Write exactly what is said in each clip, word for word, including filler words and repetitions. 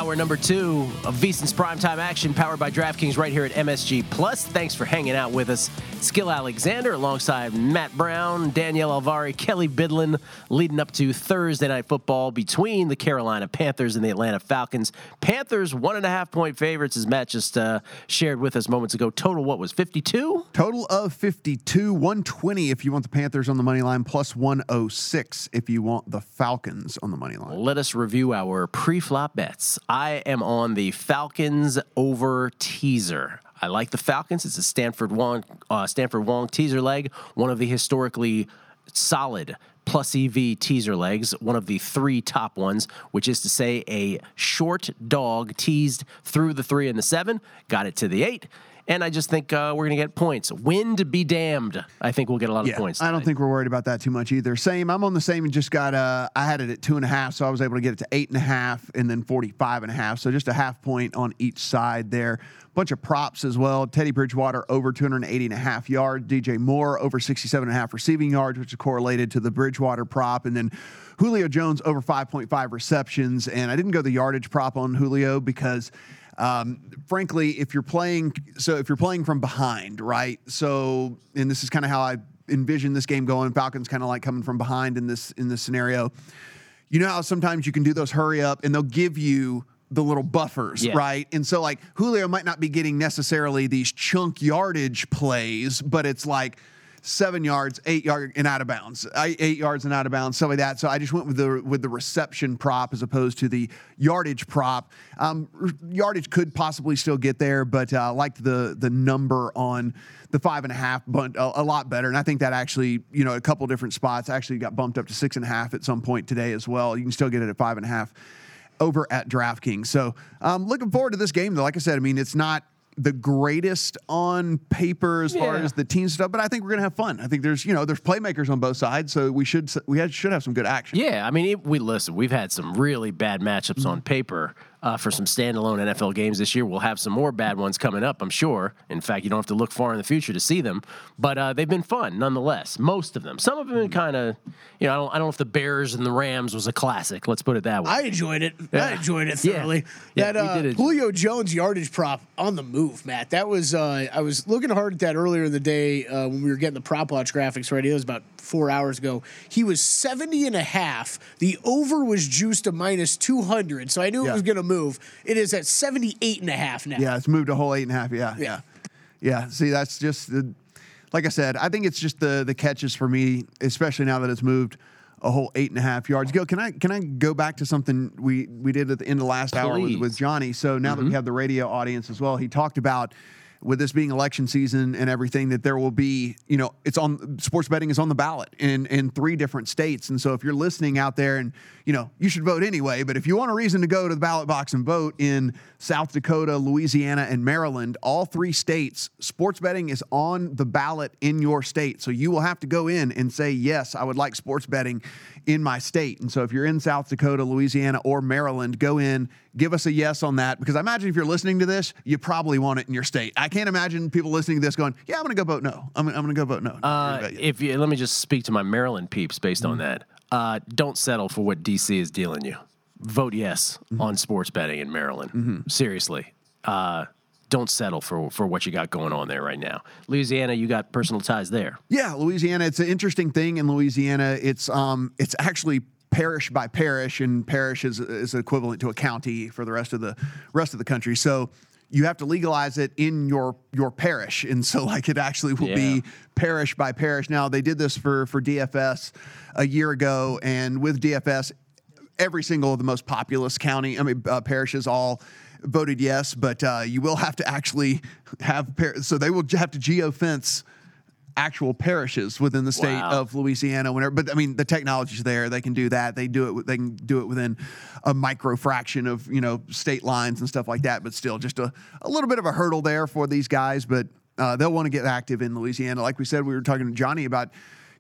Hour number two of VSiN's Primetime Action, powered by DraftKings right here at M S G Plus. Thanks for hanging out with us. Skill Alexander alongside Matt Brown, Danielle Alvari, Kelly Bidlin, leading up to Thursday Night Football between the Carolina Panthers and the Atlanta Falcons. Panthers one and a half point favorites, as Matt just uh, shared with us moments ago. Total, what was fifty-two? Total of fifty-two, one twenty if you want the Panthers on the money line, plus one oh six if you want the Falcons on the money line. Let us review our pre-flop bets. I am on the Falcons over teaser. I like the Falcons. It's a Stanford Wong, uh, Stanford Wong teaser leg, one of the historically solid plus E V teaser legs, one of the three top ones, which is to say a short dog teased through the three and the seven, got it to the eight. And I just think uh, we're going to get points. Wind be damned. I think we'll get a lot yeah, of points tonight. I don't think we're worried about that too much either. Same. I'm on the same and just got, uh, I had it at two and a half, so I was able to get it to eight and a half and then forty-five and a half. So just a half point on each side there. Bunch of props as well. Teddy Bridgewater over two hundred eighty and a half yards. D J Moore over sixty-seven and a half receiving yards, which is correlated to the Bridgewater prop. And then Julio Jones over five point five receptions. And I didn't go the yardage prop on Julio because Um, frankly, if you're playing, so if you're playing from behind, right? So, and this is kind of how I envision this game going. Falcons kind of like coming from behind in this in this scenario. You know how sometimes you can do those hurry up, and they'll give you the little buffers, yeah. right? And so, like Julio might not be getting necessarily these chunk yardage plays, but it's like seven yards, eight yard and out of bounds, eight yards and out of bounds, stuff like that. So I just went with the with the reception prop as opposed to the yardage prop. Um, yardage could possibly still get there, but I uh, liked the the number on the five and a half, but a, a lot better. And I think that actually, you know, a couple different spots actually got bumped up to six and a half at some point today as well. You can still get it at five and a half over at DraftKings. So um, looking forward to this game, though. Like I said, I mean, it's not the greatest on paper as yeah. far as the team stuff, but I think we're gonna have fun. I think there's, you know, there's playmakers on both sides, so we should we had, should have some good action. Yeah, I mean, it, we listen. We've had some really bad matchups mm-hmm. on paper uh, for some standalone N F L games this year. We'll have some more bad ones coming up, I'm sure. In fact, you don't have to look far in the future to see them, but uh, they've been fun nonetheless. Most of them. Some of them have been kind of, you know, I don't, I don't know if the Bears and the Rams was a classic. Let's put it that way. I enjoyed it. Yeah. I enjoyed it thoroughly. Yeah. That yeah, uh, Julio Jones yardage prop on the move, Matt. That was uh, I was looking hard at that earlier in the day uh, when we were getting the prop watch graphics ready. It was about four hours ago. He was seventy and a half. The over was juiced to minus two hundred, so I knew yeah. it was going to move. It is at seventy-eight and a half now. Yeah, it's moved a whole eight and a half. Yeah, yeah, yeah. See, that's just the, like I said. I think it's just the the catches for me, especially now that it's moved a whole eight and a half yards. Go. Can I can I go back to something we we did at the end of last Please. hour with, with Johnny? So now mm-hmm. that we have the radio audience as well, he talked about, with this being election season and everything, that there will be, you know, it's on, sports betting is on the ballot in, in three different states. And so if you're listening out there and, you know, you should vote anyway, but if you want a reason to go to the ballot box and vote in South Dakota, Louisiana, and Maryland, all three states, sports betting is on the ballot in your state. So you will have to go in and say, yes, I would like sports betting in my state. And so if you're in South Dakota, Louisiana, or Maryland, go in, give us a yes on that, because I imagine if you're listening to this, you probably want it in your state. I can't imagine people listening to this going, yeah, I'm going to go vote no. I'm, I'm going to go vote no. Uh, if you, let me just speak to my Maryland peeps based mm-hmm. on that. Uh, don't settle for what D C is dealing you. Vote yes mm-hmm. on sports betting in Maryland. Mm-hmm. Seriously. Uh, don't settle for, for what you got going on there right now. Louisiana, you got personal ties there. Yeah, Louisiana, it's an interesting thing in Louisiana. It's um, it's actually parish by parish, and parish is, is equivalent to a county for the rest of the rest of the country. So you have to legalize it in your your parish, and so like it actually will yeah. be parish by parish. Now they did this for for D F S a year ago, and with D F S, every single of the most populous county, I mean uh, parishes all voted yes, but uh, you will have to actually have par- so they will have to geofence actual parishes within the state wow. of Louisiana. Whenever, but I mean, the technology's there; they can do that. They do it. They can do it within a micro fraction of, you know, state lines and stuff like that. But still, just a, a little bit of a hurdle there for these guys. But uh, they'll want to get active in Louisiana. Like we said, we were talking to Johnny about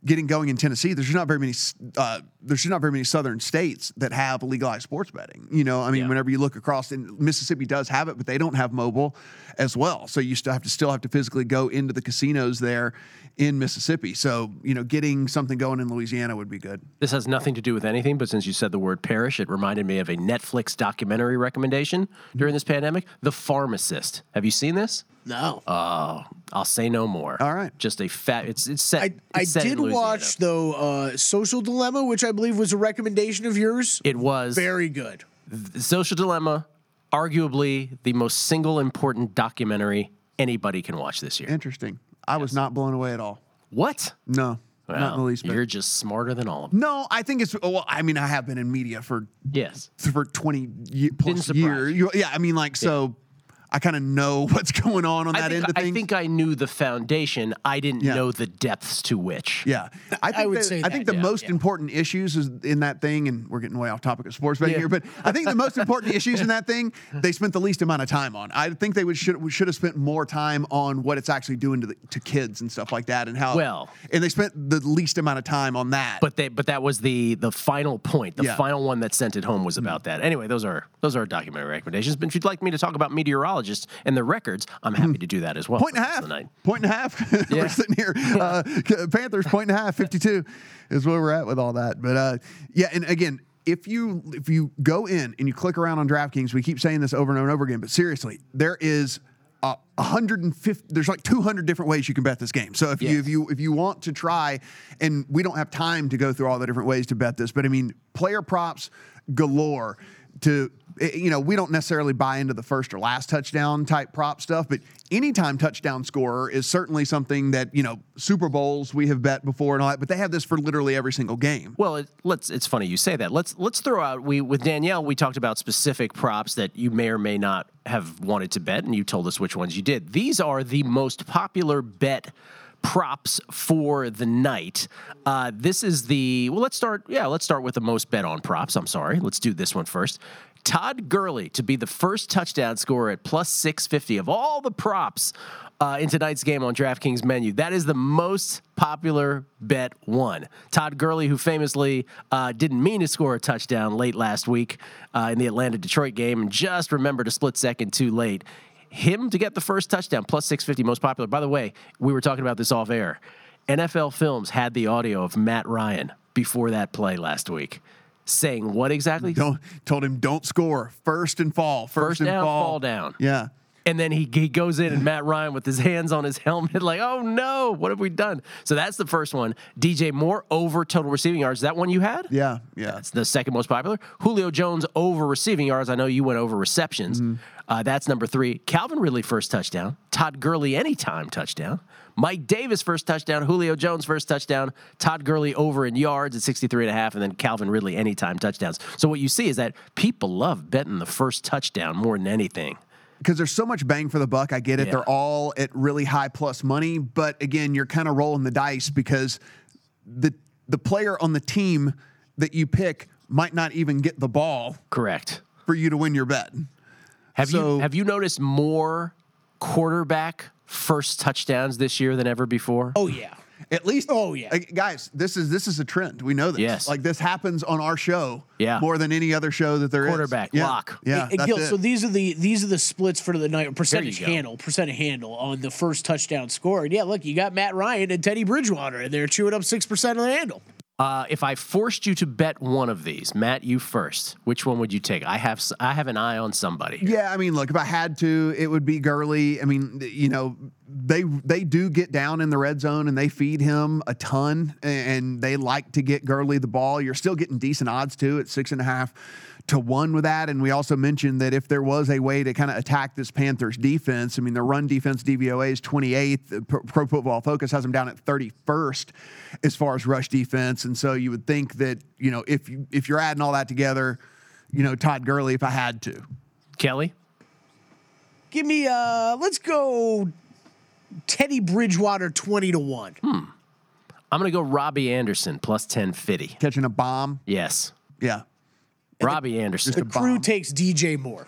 getting going in Tennessee, there's not very many uh, there's not very many southern states that have legalized sports betting. You know, I mean, Yeah. whenever you look across, and Mississippi does have it, but they don't have mobile as well. So you still have to still have to physically go into the casinos there in Mississippi. So, you know, getting something going in Louisiana would be good. This has nothing to do with anything, but since you said the word parish, it reminded me of a Netflix documentary recommendation during this pandemic, The Pharmacist. Have you seen this? No. Oh, I'll say no more. All right. Just a fat. It's it's set. I, it's I set in did Louisiana. watch, though, uh, Social Dilemma, which I believe was a recommendation of yours. It was Very good. The Social Dilemma, arguably the most single important documentary anybody can watch this year. Interesting. I was not blown away at all. What? No, not in the Well, least bit. you're just smarter than all of them. No, I think it's. Well, I mean, I have been in media for Yes. for twenty ye- plus surprise years. You- Yeah, I mean, like, so I kind of know what's going on on I that think, end of I things. think I knew the foundation. I didn't Yeah. know the depths to which. Yeah, I think would that- say I that, think the yeah, most yeah. important issues is in that thing, and we're getting way off topic of sports betting Yeah. here, but I think the most important issues in that thing they spent the least amount of time on. I think they would should should have spent more time on what it's actually doing to the, to kids and stuff like that, and how Well- and they spent the least amount of time on that. But they, but that was the the final point. The Yeah. final one that sent it home was about that. Anyway, those are those are documentary recommendations. But if you'd like me to talk about meteorologists and the records, I'm happy to do that as well. Point and a for half. the night. Point and a half. Yeah. We're sitting here. Uh, Panthers point and a half. fifty-two is where we're at with all that. But uh, yeah, and again, if you if you go in and you click around on DraftKings, we keep saying this over and over and over again. But seriously, there is uh, one hundred fifty. There's like two hundred different ways you can bet this game. So if you Yes. if you if you want to try, and we don't have time to go through all the different ways to bet this, but I mean, player props galore. To you know, we don't necessarily buy into the first or last touchdown type prop stuff, but anytime touchdown scorer is certainly something that, you know, Super Bowls we have bet before and all that, but they have this for literally every single game. Well, it, let's. It's funny you say that. Let's let's throw out. We with Danielle, we talked about specific props that you may or may not have wanted to bet, and you told us which ones you did. These are the most popular bet props for the night. Uh, this is the well. Let's start. Yeah, let's start with the most bet on props. I'm sorry. Let's do this one first. Todd Gurley to be the first touchdown scorer at plus six fifty of all the props uh, in tonight's game on DraftKings menu. That is the most popular bet one. Todd Gurley, who famously uh, didn't mean to score a touchdown late last week uh, in the Atlanta-Detroit game and just remembered a split second too late. Him to get the first touchdown, plus six fifty, most popular. By the way, we were talking about this off air. N F L Films had the audio of Matt Ryan before that play last week saying what exactly? Don't told him don't score first and fall. First, First and down, fall. fall down. Yeah. And then he, he goes in and Matt Ryan with his hands on his helmet like, oh, no, what have we done? So that's the first one. D J Moore over total receiving yards. Is that one you had? Yeah. Yeah. That's the second most popular. Julio Jones over receiving yards. I know you went over receptions. Mm-hmm. Uh, that's number three. Calvin Ridley first touchdown. Todd Gurley anytime touchdown. Mike Davis first touchdown. Julio Jones first touchdown. Todd Gurley over in yards at sixty-three and a half, and then Calvin Ridley anytime touchdowns. So what you see is that people love betting the first touchdown more than anything. Because there's so much bang for the buck. I get it. Yeah. They're all at really high plus money. But again, you're kind of rolling the dice because the the player on the team that you pick might not even get the ball Correct. for you to win your bet. Have So- you have you noticed more quarterback first touchdowns this year than ever before? Oh, yeah. At least, Oh, yeah. uh, guys, this is this is a trend. We know this. Yes. Like this happens on our show. Yeah. More than any other show that there is. Quarterback, Yeah. lock. Yeah. Hey, that's Gil, it. so these are the these are the splits for the night, percentage go. handle, percentage handle on the first touchdown scored. Yeah, look, you got Matt Ryan and Teddy Bridgewater, and they're chewing up six percent of the handle. Uh, if I forced you to bet one of these, Matt, you first, which one would you take? I have s- I have an eye on somebody. Yeah, I mean, look, if I had to, it would be Gurley. I mean, you know, they they do get down in the red zone and they feed him a ton, and they like to get Gurley the ball. You're still getting decent odds too at six and a half to one with that. And we also mentioned that if there was a way to kind of attack this Panthers defense, I mean, the run defense D V O A is twenty-eighth. Pro, Pro Football Focus has them down at thirty-first as far as rush defense. And so you would think that, you know, if you if you're adding all that together, you know, Todd Gurley, if I had to. Kelly? Give me uh let's go Teddy Bridgewater twenty to one. I'm going to go Robbie Anderson plus ten fifty. Catching a bomb. Yes. Yeah. Robbie Anderson. The a crew bomb. takes D J Moore.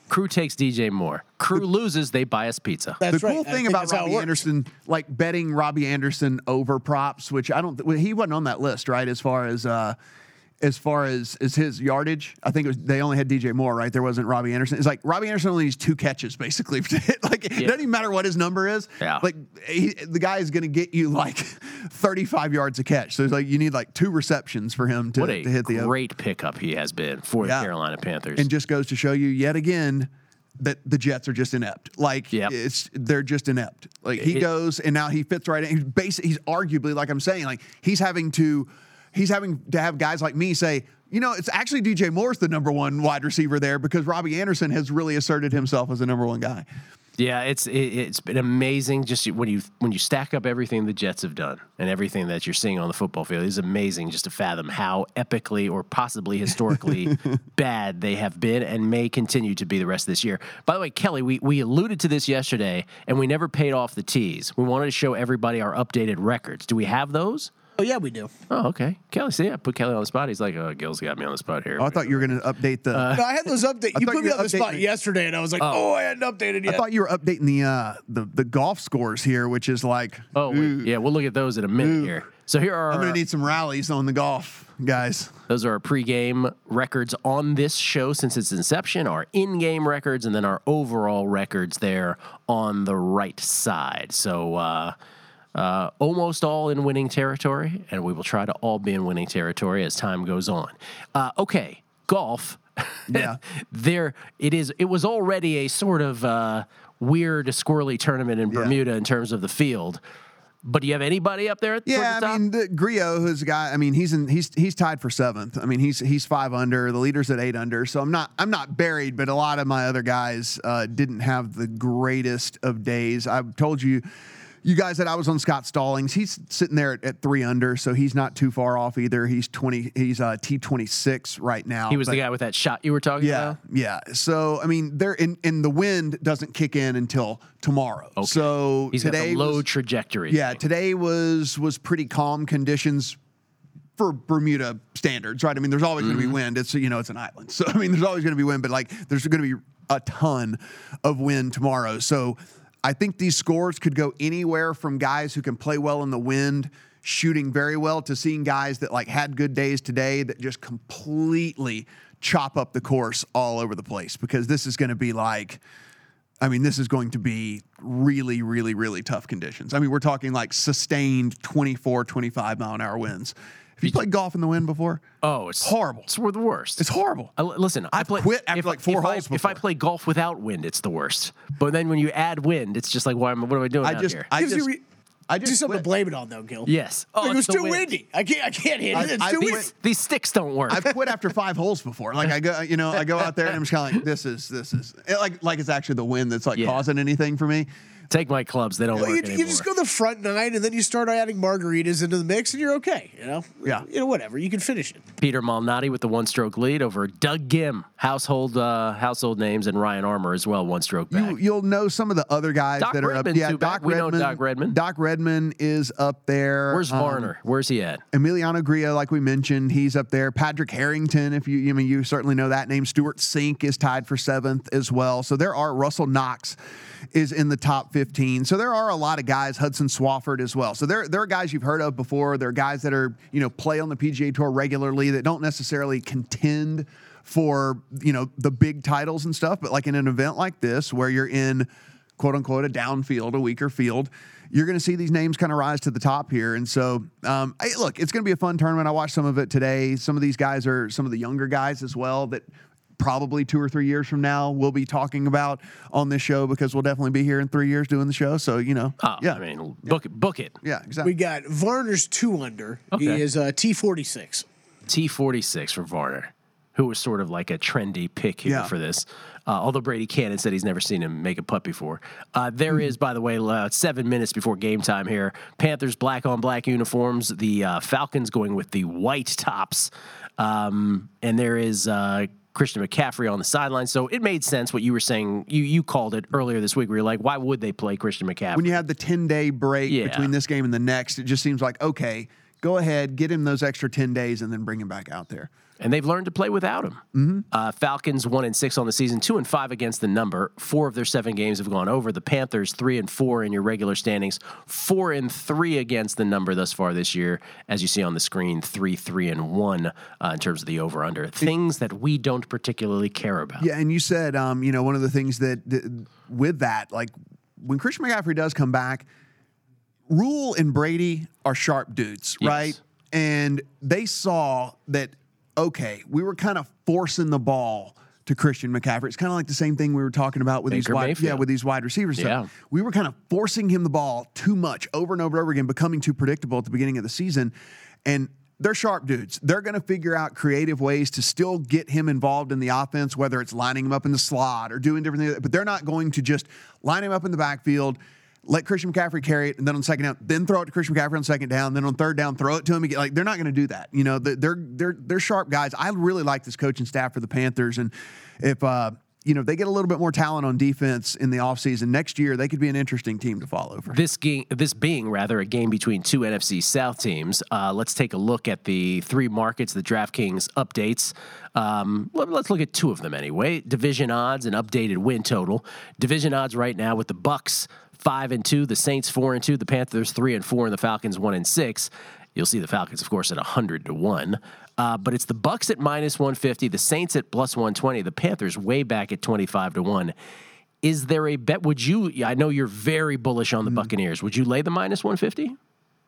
Crew takes D J Moore. Crew loses, they buy us pizza. That's the right. cool I thing think about that's how it Robbie works. Anderson, like betting Robbie Anderson over props, which I don't, well, he wasn't on that list, right? As far as, uh, as far as, as his yardage, I think it was, they only had D J Moore, right? There wasn't Robbie Anderson. It's like Robbie Anderson only needs two catches, basically. Like, it doesn't even matter what his number is. Yeah. Like, he, the guy is going to get you like thirty-five yards a catch. So it's like you need like two receptions for him to, What a to hit the great pickup he has been for Yeah. the Carolina Panthers. and just goes to show you yet again that the Jets are just inept. Like Yep. it's they're just inept. Like he It- goes and now he fits right in. He's basic. He's arguably, like I'm saying, like he's having to he's having to have guys like me say, you know, it's actually D J Moore's the number one wide receiver there because Robbie Anderson has really asserted himself as the number one guy. Yeah, it's it, it's been amazing. Just when you when you stack up everything the Jets have done and everything that you're seeing on the football field, it's amazing just to fathom how epically or possibly historically bad they have been and may continue to be the rest of this year. By the way, Kelly, we we alluded to this yesterday and we never paid off the tees. We wanted to show everybody our updated records. Do we have those? Oh yeah, we do. Oh, okay. Kelly, see, I put Kelly on the spot. He's like, oh, Gil's got me on the spot here. Oh, I thought you were going to update the. No, I had those updates. You thought put you me were on the spot updating- yesterday, and I was like, oh, I hadn't updated yet. I thought you were updating the uh, the the golf scores here, which is like. oh, wait, yeah, we'll look at those in a minute here. So here are I'm our- going to need some rallies on the golf, guys. Those are our pregame records on this show since its inception, our in-game records, and then our overall records there on the right side. So uh, uh, almost all in winning territory, and we will try to all be in winning territory as time goes on. Uh, okay, golf. Yeah. there it is. It was already a sort of uh, weird, squirrely tournament in Yeah. Bermuda in terms of the field. But do you have anybody up there? Yeah, towards the I top? mean, the, Griot, who's a guy. I mean, he's in. He's he's tied for seventh. I mean, he's he's five under. The leader's at eight under. So I'm not I'm not buried, but a lot of my other guys uh, didn't have the greatest of days. I've told you. You guys that I was on Scott Stallings. He's sitting there at, at three under, so he's not too far off either. He's twenty. He's uh, T twenty-six right now. he was but- the guy with that shot you were talking Yeah, about. yeah. So I mean, there in and the wind doesn't kick in until tomorrow. So He's today got the low was- trajectory. Yeah, thing. today was was pretty calm conditions for Bermuda standards, right? I mean, there's always going to be wind. It's you know, it's an island, so I mean, there's always going to be wind, but like, there's going to be a ton of wind tomorrow. So I think these scores could go anywhere from guys who can play well in the wind, shooting very well, to seeing guys that like had good days today that just completely chop up the course all over the place, because this is going to be like. I mean, this is going to be really, really, really tough conditions. I mean, we're talking like sustained twenty-four, twenty-five mile an hour winds. Have you played golf in the wind before? Oh, it's Horrible. It's the worst. It's horrible. I, listen, I I've play, quit after if, like four if holes I, if I before. play golf without wind, it's the worst. But then when you add wind, it's just like, why am, what am I doing I out just, here? I Gives you just, re- I Just just something to quit. blame it on, though, Gil. yes. Oh, Like, it was it's the too wind. windy. I can't. I can't hit I- it. It's I too beat- windy. These sticks don't work. I've quit after five holes before. Like I go, you know, I go out there and I'm just kind of like, this is, this is it like, like it's actually the wind that's like Yeah. causing anything for me. Take my clubs; they don't Well, work you, anymore. you just go the front nine, and then you start adding margaritas into the mix, and you're okay. You know. Yeah. You know, whatever. You can finish it. Peter Malnati with the one-stroke lead over Doug Gim, household uh, household names, and Ryan Armour as well, one-stroke back. You, you'll know some of the other guys Doc that are up. Redman's Yeah, too back. Doc We know Redman. Doc Redman. Doc Redman is up there. Where's Um, Varner? Where's he at? Emiliano Grillo, like we mentioned, he's up there. Patrick Harrington, if you, I mean, you certainly know that name. Stuart Sink is tied for seventh as well. So there are Russell Knox is in the top fifteen. So there are a lot of guys. Hudson Swafford as well. So there, there are guys you've heard of before. There are guys that are, you know, play on the P G A Tour regularly that don't necessarily contend for, you know, the big titles and stuff. But like in an event like this, where you're in, quote unquote, a downfield, a weaker field, you're going to see these names kind of rise to the top here. And so, um, hey, look, it's going to be a fun tournament. I watched some of it today. Some of these guys are some of the younger guys as well that probably two or three years from now we'll be talking about on this show, because we'll definitely be here in three years doing the show. So, you know, Oh, yeah, I mean, book it. Book it. yeah, exactly. We got Varner's two under. He Okay. is uh, T forty-six. T forty-six for Varner, who was sort of like a trendy pick here Yeah. for this. Uh, although Brady Cannon said he's never seen him make a putt before. Uh, there Hmm. is, by the way, uh, seven minutes before game time here. Panthers black on black uniforms. The uh, Falcons going with the white tops. Um, and there is uh, Christian McCaffrey on the sideline. So it made sense what you were saying. You you called it earlier this week where you're like, why would they play Christian McCaffrey? When you have the ten day break Yeah. between this game and the next, it just seems like, okay, go ahead, get him those extra ten days, and then bring him back out there. And they've learned to play without him. Mm-hmm. Uh, Falcons one and six on the season, two and five against the number. Four of their seven games have gone over. The Panthers three and four in your regular standings, four and three against the number thus far this year. As you see on the screen, three, three and one uh, in terms of the over under. Things that we don't particularly care about. Yeah, and you said, um, you know, one of the things that, that with that, like when Christian McCaffrey does come back, Rule and Brady are sharp dudes, Yes. right? And they saw that. Okay, we were kind of forcing the ball to Christian McCaffrey. It's kind of like the same thing we were talking about with Baker these wide, Mayfield. yeah, with these wide receivers. So Yeah. we were kind of forcing him the ball too much over and over and over again, becoming too predictable at the beginning of the season. And they're sharp dudes. They're going to figure out creative ways to still get him involved in the offense, whether it's lining him up in the slot or doing different things. But they're not going to just line him up in the backfield, let Christian McCaffrey carry it, and then on second down, then throw it to Christian McCaffrey on second down, then on third down, throw it to him again. Like they're not going to do that. You know, they're they're they're sharp guys. I really like this coaching staff for the Panthers, and if uh, you know they get a little bit more talent on defense in the offseason next year, they could be an interesting team to follow. For This game, this being rather a game between two N F C South teams, uh, let's take a look at the three markets that DraftKings updates. Um, let, let's look at two of them anyway. Division odds and updated win total. Division odds right now with the Bucks five and two, the Saints four and two, the Panthers three and four, and the Falcons one and six. You'll see the Falcons, of course, at a hundred to one. Uh, but it's the Bucks at minus one fifty, the Saints at plus one twenty, the Panthers way back at twenty five to one. Is there a bet? Would you? I know you're very bullish on the mm. Buccaneers. Would you lay the minus one fifty?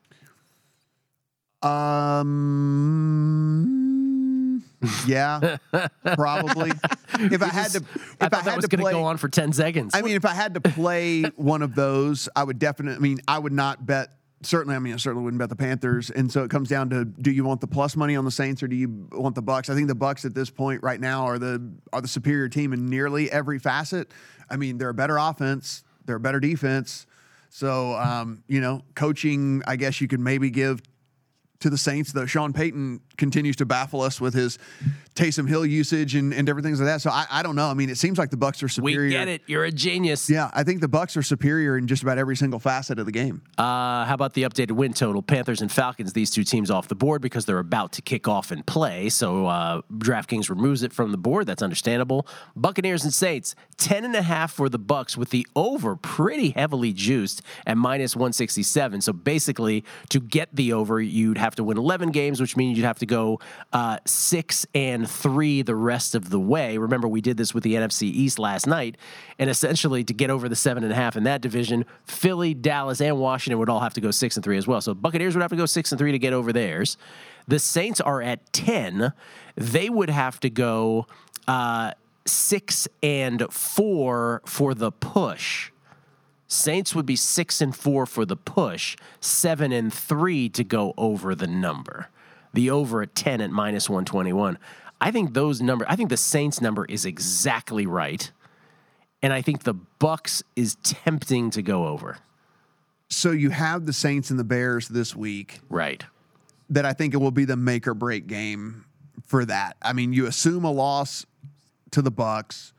Um. Yeah, probably. If I had to, if I I, thought had that was to going to play, go on for ten seconds. I mean, if I had to play one of those, I would definitely. I mean, I would not bet. Certainly, I mean, I certainly wouldn't bet the Panthers. And so it comes down to: do you want the plus money on the Saints, or do you want the Bucks? I think the Bucks at this point right now are the are the superior team in nearly every facet. I mean, they're a better offense, they're a better defense. So, um, you know, coaching, I guess you could maybe give to the Saints, though Sean Payton continues to baffle us with his Taysom Hill usage and, and different things like that. So I, I don't know. I mean, it seems like the Bucks are superior. We get it. You're a genius. Yeah, I think the Bucks are superior in just about every single facet of the game. Uh, how about the updated win total? Panthers and Falcons, these two teams off the board because they're about to kick off and play. So uh, DraftKings removes it from the board. That's understandable. Buccaneers and Saints, ten and a half for the Bucks with the over pretty heavily juiced at minus one sixty-seven. So basically, to get the over, you'd have to win eleven games, which means you'd have to go uh, six and three the rest of the way. Remember, we did this with the N F C East last night, and essentially to get over the seven and a half in that division, Philly, Dallas, and Washington would all have to go six and three as well. So Buccaneers would have to go six and three to get over theirs. The Saints are at ten. They would have to go uh, six and four for the push. Saints would be six and four for the push, seven and three to go over the number. The over at ten at minus one twenty-one. I think those number. I think the Saints number is exactly right, and I think the Bucks is tempting to go over. So you have the Saints and the Bears this week, right? That I think it will be the make or break game for that. I mean, you assume a loss to the Bucks.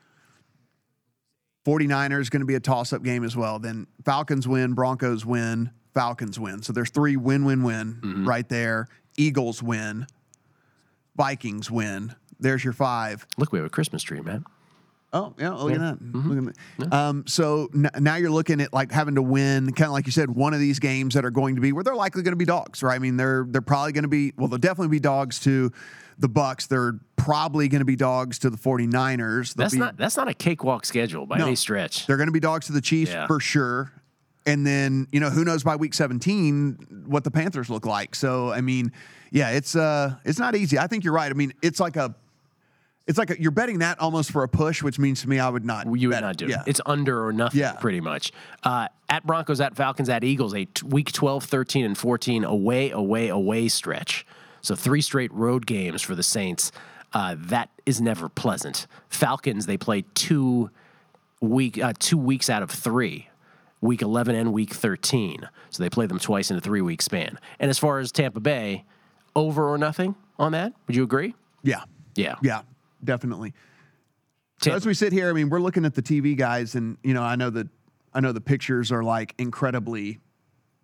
forty-niners going to be a toss-up game as well. Then Falcons win, Broncos win, Falcons win. So there's three win-win-win mm-hmm. right there. Eagles win, Vikings win. There's your five. Look, we have a Christmas tree, man. Oh, yeah, look yeah. at that. Mm-hmm. Look at that. Yeah. Um, so n- now you're looking at like having to win, kind of like you said, one of these games that are going to be where they're likely going to be dogs, right? I mean, they're they're probably going to be, well, they'll definitely be dogs to the Bucks. They're probably going to be dogs to the forty-niners. They'll that's be, not that's not a cakewalk schedule by no, any stretch. They're going to be dogs to the Chiefs yeah. for sure. And then, you know, who knows by week seventeen what the Panthers look like. So, I mean, yeah, it's uh, it's not easy. I think you're right. I mean, it's like a, it's like a, you're betting that almost for a push, which means to me I would not. You would bet not do it. it. Yeah. It's under or nothing, yeah. pretty much. Uh, at Broncos, at Falcons, at Eagles, a t- week twelve, thirteen, and fourteen away, away, away stretch. So three straight road games for the Saints. Uh, that is never pleasant. Falcons, they play two week uh, two weeks out of three. Week eleven and week thirteen. So they play them twice in a three-week span. And as far as Tampa Bay, over or nothing on that? Would you agree? Yeah. Yeah. Yeah, definitely. So Tampa. as we sit here, I mean, we're looking at the T V guys, and, you know, I know that I know the pictures are like incredibly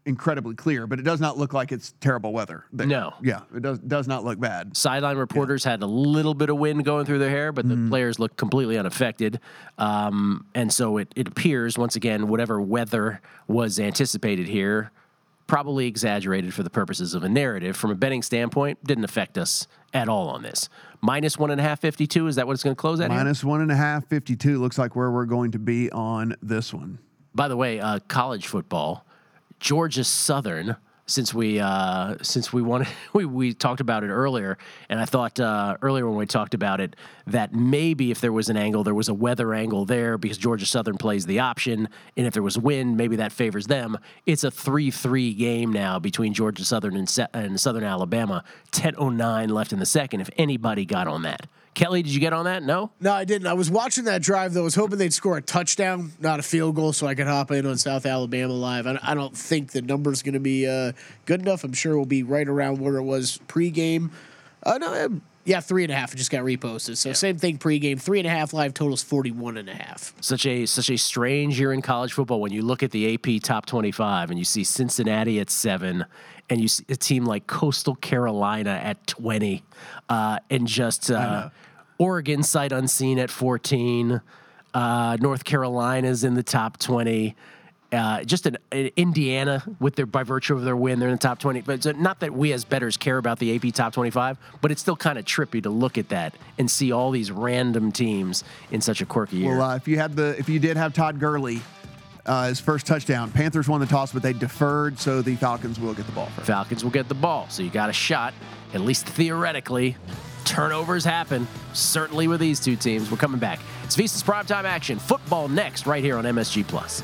incredibly clear, but it does not look like it's terrible weather there. No. Yeah, it does does not look bad. Sideline reporters yeah. had a little bit of wind going through their hair, but the mm. players looked completely unaffected. Um, and so it, it appears, once again, whatever weather was anticipated here, probably exaggerated for the purposes of a narrative. From a betting standpoint, didn't affect us at all on this. Minus one and a half, fifty-two. Is that what it's going to close at? Minus here? one and a half, fifty-two. Looks like where we're going to be on this one. By the way, uh, college football, Georgia Southern. Since we uh, since we wanted we, we talked about it earlier, and I thought uh, earlier when we talked about it that maybe if there was an angle, there was a weather angle there because Georgia Southern plays the option, and if there was wind, maybe that favors them. It's a three three game now between Georgia Southern and, Se- and Southern Alabama. ten oh nine left in the second. If anybody got on that. Kelly, did you get on that? No? No, I didn't. I was watching that drive, though. I was hoping they'd score a touchdown, not a field goal, so I could hop in on South Alabama Live. I, I don't think the number's going to be uh, good enough. I'm sure we'll be right around where it was pregame. Uh, no, yeah, three and a half. It just got reposted. So yeah. Same thing pregame. Three and a half live totals forty-one and a half. Such a such a strange year in college football when you look at the A P top twenty-five and you see Cincinnati at seven and you see a team like Coastal Carolina at twenty uh, and just uh, Oregon sight unseen at fourteen. Uh, North Carolina's in the top twenty. Uh, just an, an Indiana with their by virtue of their win, they're in the top twenty. But it's not that we as bettors care about the A P top twenty-five, but it's still kind of trippy to look at that and see all these random teams in such a quirky year. Well, uh, if you had the if you did have Todd Gurley, uh, his first touchdown, Panthers won the toss, but they deferred, so the Falcons will get the ball first. Falcons will get the ball, so you got a shot, at least theoretically. Turnovers happen, certainly with these two teams. We're coming back. It's VSiN's Primetime Action. Football next, right here on M S G Plus.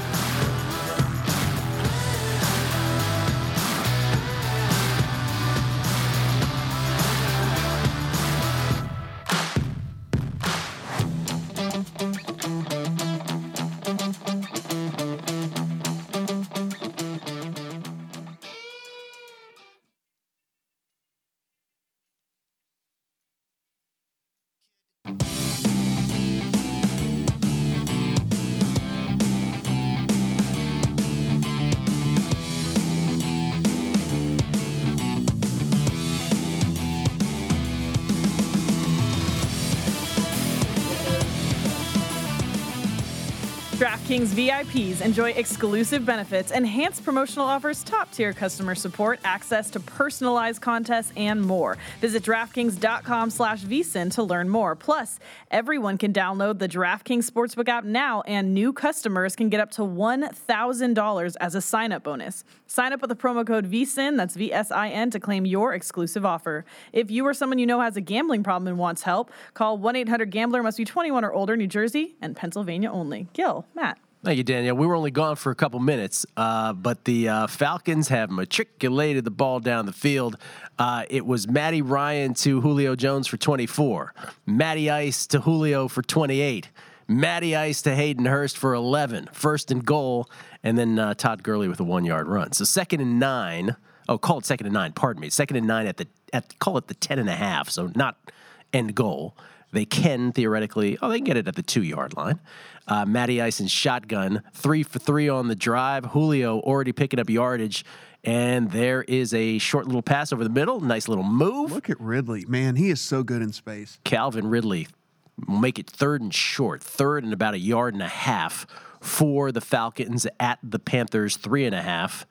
DraftKings V I Ps enjoy exclusive benefits, enhanced promotional offers, top-tier customer support, access to personalized contests, and more. Visit DraftKings.com slash VSiN to learn more. Plus, everyone can download the DraftKings Sportsbook app now, and new customers can get up to one thousand dollars as a sign-up bonus. Sign up with the promo code VSiN, that's V S I N, to claim your exclusive offer. If you or someone you know has a gambling problem and wants help, call one eight hundred gambler, must be twenty-one or older, New Jersey, and Pennsylvania only. Gil, Matt. Thank you, Danielle. We were only gone for a couple minutes, uh, but the uh, Falcons have matriculated the ball down the field. Uh, it was Matty Ryan to Julio Jones for twenty-four, Matty Ice to Julio for twenty-eight, Matty Ice to Hayden Hurst for eleven, first and goal, and then uh, Todd Gurley with a one-yard run. So second and nine. Oh, call it second and nine. Pardon me. Second and nine at the at call it the ten and a half. So not end goal. They can theoretically, oh, they can get it at the two-yard line. Uh, Matty Ice in shotgun, three for three on the drive. Julio already picking up yardage, and there is a short little pass over the middle. Nice little move. Look at Ridley. Man, he is so good in space. Calvin Ridley will make it third and short, third and about a yard and a half for the Falcons at the Panthers, three and a half.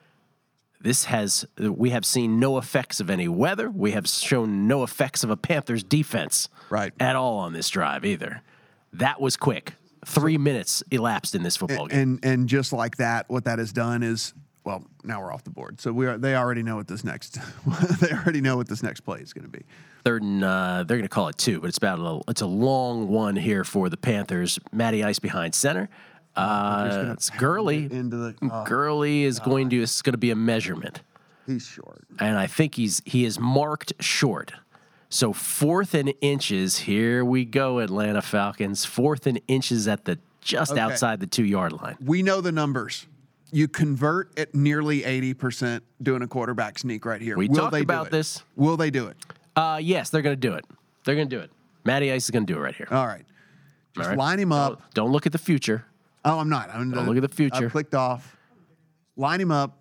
This has, we have seen no effects of any weather. We have shown no effects of a Panthers defense right. at all on this drive either. That was quick. Three so, minutes elapsed in this football and, game. And and just like that, what that has done is, well, now we're off the board. So we are. They already know what this next. they already know what this next play is going to be. Third and uh, they're going to call it two, but it's about a little, it's a long one here for the Panthers. Matty Ice behind center. Uh, it's Gurley. Into the oh, Gurley is God. going to. It's going to be a measurement. He's short, and I think he's he is marked short. So fourth and inches. Here we go, Atlanta Falcons. Fourth and inches at the just okay. outside the two yard line. We know the numbers. You convert at nearly eighty percent doing a quarterback sneak right here. We Will talked they about this. Will they do it? Uh, yes, they're going to do it. They're going to do it. Matty Ice is going to do it right here. All right. Just All right. line him up. Don't, don't look at the future. Oh, I'm not. I'm don't look at the future. I clicked off. line him up,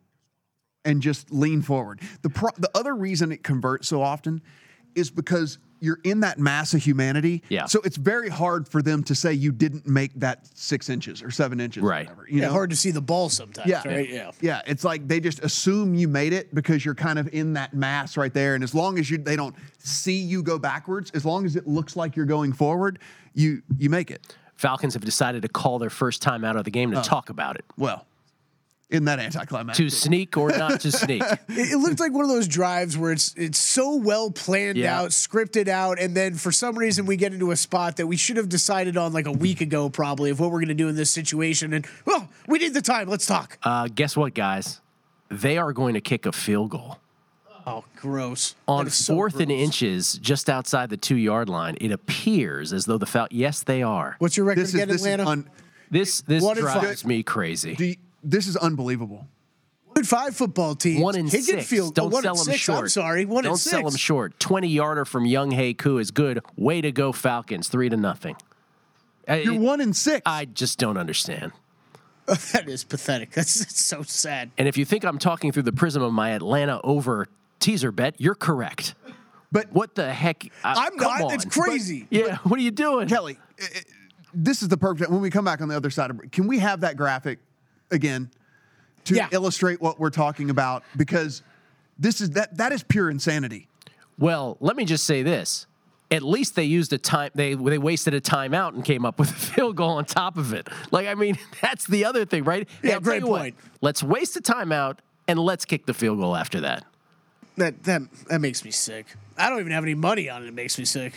and just lean forward. The pro- the other reason it converts so often is because you're in that mass of humanity. Yeah. So it's very hard for them to say you didn't make that six inches or seven inches. Right. Or whatever, you Yeah, know? hard to see the ball sometimes, Yeah. right? Yeah. Yeah. It's like they just assume you made it because you're kind of in that mass right there. And as long as you they don't see you go backwards, as long as it looks like you're going forward, you you make it. Falcons have decided to call their first time out of the game to talk about it. Well, isn't that anticlimactic? To sneak or not to sneak. It, it looked like one of those drives where it's it's so well planned Yeah. out, scripted out, and then for some reason we get into a spot that we should have decided on like a week ago, probably, of what we're going to do in this situation. And well, we need the time. Let's talk. Uh, guess what, guys? They are going to kick a field goal. Oh, gross. On That is so fourth and gross. inches, just outside the two-yard line, it appears as though the Falcons, yes, they are. What's your record This is again, this Atlanta? is un, This this One and drives five. me crazy. do you- this is unbelievable. One and five football teams. One and kicking six. Field, Don't oh, one sell and them six. short. I'm sorry. One Don't and six. sell them short. twenty-yarder from Young Hae-Koo is good. Way to go, Falcons. Three to nothing. I- You're it- one and six. I just don't understand. That is pathetic. That's, that's so sad. And if you think I'm talking through the prism of my Atlanta over teaser bet, you're correct. but What the heck? Uh, I'm come not. It's on. crazy. Yeah, what are you doing? Kelly, i- i- this is the perfect. When we come back on the other side of, can we have that graphic again to Yeah. illustrate what we're talking about? Because this is that that is pure insanity. Well, let me just say this. At least they used a time. They they wasted a timeout and came up with a field goal on top of it. Like, I mean, that's the other thing, right? Hey, Yeah, I'll tell great you what, point. let's waste a timeout and let's kick the field goal after that. That that that makes me sick. I don't even have any money on it. It makes me sick.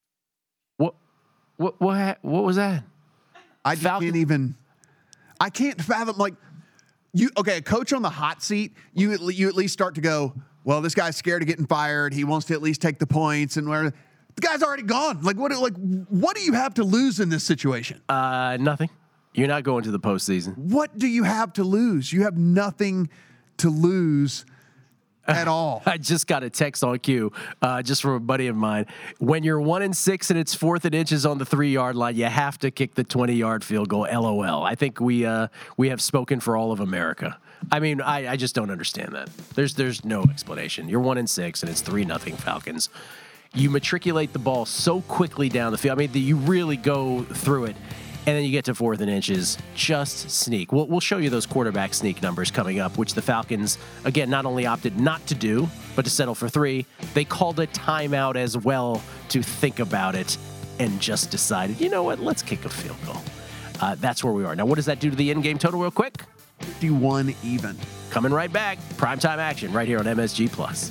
What what what ha- what was that? I just Falcon- can't even. I can't fathom like you. Okay, a coach on the hot seat. You at le- you at least start to go. Well, this guy's scared of getting fired. He wants to at least take the points, and where the guy's already gone. Like what? Like what do you have to lose in this situation? Uh, nothing. You're not going to the postseason. What do you have to lose? You have nothing to lose at all. I just got a text on cue, uh, just from a buddy of mine. When you're one and six and it's fourth and inches on the three yard line, you have to kick the twenty yard field goal. L O L. I think we uh, we have spoken for all of America. I mean, I, I just don't understand that. There's there's no explanation. You're one and six and it's three nothing Falcons. You matriculate the ball so quickly down the field. I mean, the, you really go through it. And then you get to fourth and inches, just sneak. We'll, we'll show you those quarterback sneak numbers coming up, which the Falcons, again, not only opted not to do, but to settle for three. They called a timeout as well to think about it and just decided, you know what, let's kick a field goal. Uh, that's where we are. Now, what does that do to the in-game total real quick? fifty-one even. Coming right back. Primetime action right here on M S G Plus.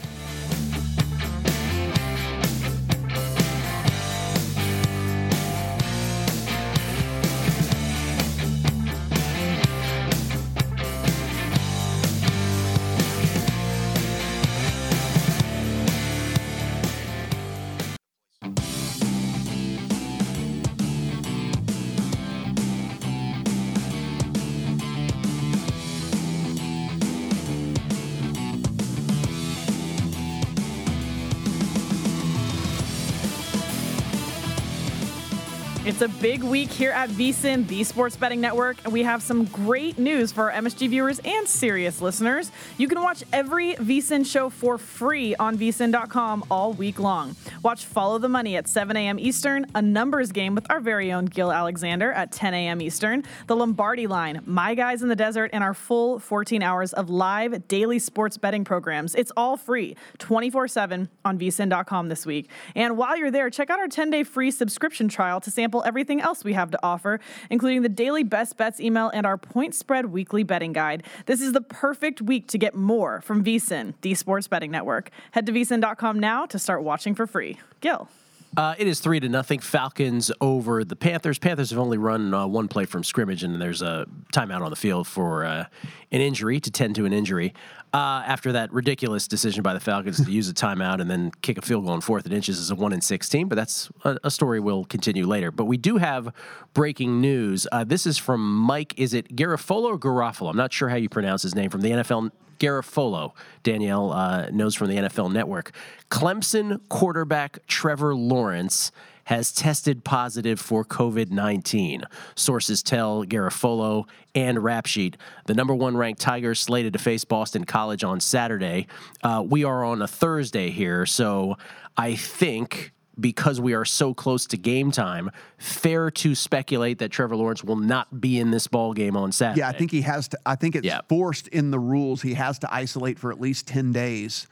It's a big week here at VSiN, the Sports Betting Network, and we have some great news for our M S G viewers and serious listeners. You can watch every VSiN show for free on V S I N dot com all week long. Watch Follow the Money at seven a.m. Eastern, a numbers game with our very own Gil Alexander at ten a.m. Eastern, the Lombardi Line, My Guys in the Desert, and our full fourteen hours of live daily sports betting programs. It's all free, twenty-four seven on V S I N dot com this week. And while you're there, check out our ten-day free subscription trial to sample everything else we have to offer, including the daily best bets email and our point spread weekly betting guide. This is the perfect week to get more from VSiN, the Sports Betting Network. Head to V S I N dot com now to start watching for free. Gil. Uh, it is three to nothing. Falcons over the Panthers. Panthers have only run uh, one play from scrimmage, and there's a timeout on the field for uh, an injury to tend to an injury. Uh, after that ridiculous decision by the Falcons to use a timeout and then kick a field goal on fourth and inches as a one and sixteen, but that's a, a story we'll continue later. But we do have breaking news. Uh, this is from Mike. Is it Garafolo or Garofalo? I'm not sure how you pronounce his name, from the N F L. Garafolo. Danielle uh, knows from the N F L Network. Clemson quarterback Trevor Lawrence has tested positive for COVID nineteen. Sources tell Garofalo and Rap Sheet. The number one ranked Tigers slated to face Boston College on Saturday. Uh, we are on a Thursday here, so I think because we are so close to game time, fair to speculate that Trevor Lawrence will not be in this ball game on Saturday. Yeah, I think he has to. I think it's Yeah. forced in the rules. He has to isolate for at least ten days.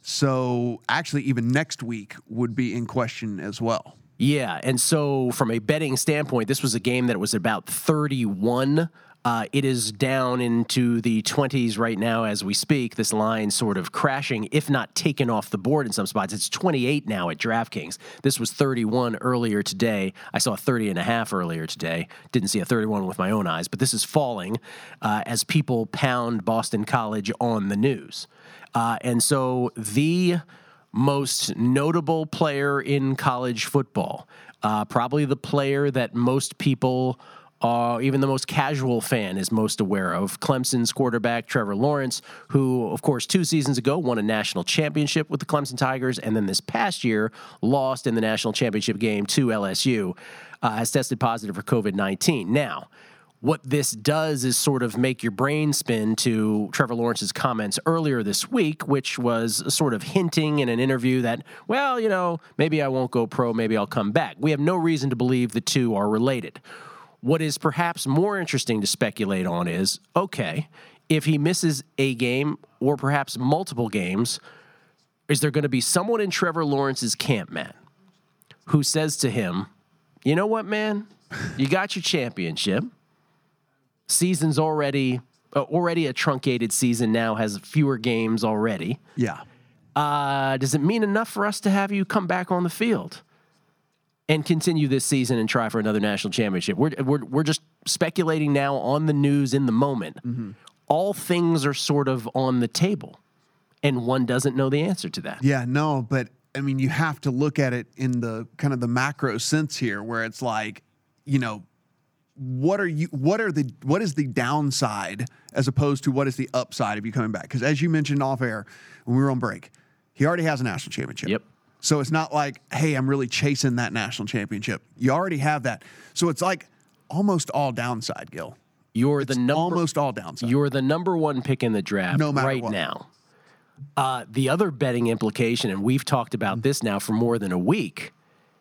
So actually, even next week would be in question as well. Yeah, and so from a betting standpoint, this was a game that was about thirty-one. Uh, it is down into the twenties right now as we speak. This line sort of crashing, if not taken off the board in some spots. It's twenty-eight now at DraftKings. This was thirty-one earlier today. I saw thirty and a half earlier today. Didn't see a thirty-one with my own eyes, but this is falling uh, as people pound Boston College on the news. Uh, and so the most notable player in college football, uh, probably the player that most people Uh, even the most casual fan is most aware of, Clemson's quarterback, Trevor Lawrence, who, of course, two seasons ago won a national championship with the Clemson Tigers, and then this past year lost in the national championship game to L S U, uh, has tested positive for COVID nineteen. Now, what this does is sort of make your brain spin to Trevor Lawrence's comments earlier this week, which was sort of hinting in an interview that, well, you know, maybe I won't go pro, maybe I'll come back. We have no reason to believe the two are related. What is perhaps more interesting to speculate on is, okay, if he misses a game or perhaps multiple games, is there going to be someone in Trevor Lawrence's camp, man, who says to him, you know what, man, you got your championship. Season's already uh, already a truncated season now, has fewer games already. Yeah. Uh, does it mean enough for us to have you come back on the field and continue this season and try for another national championship? We're we're we're just speculating now on the news in the moment. Mm-hmm. All things are sort of on the table, and one doesn't know the answer to that. Yeah, no, but I mean, you have to look at it in the kind of the macro sense here, where it's like, you know, what are you? What are the? What is the downside as opposed to what is the upside of you coming back? Because as you mentioned off air when we were on break, he already has a national championship. Yep. So it's not like, hey, I'm really chasing that national championship. You already have that. So it's like almost all downside, Gil. You're It's the number, almost all downside. You're the number one pick in the draft No matter right what. now. Uh, the other betting implication, and we've talked about this now for more than a week,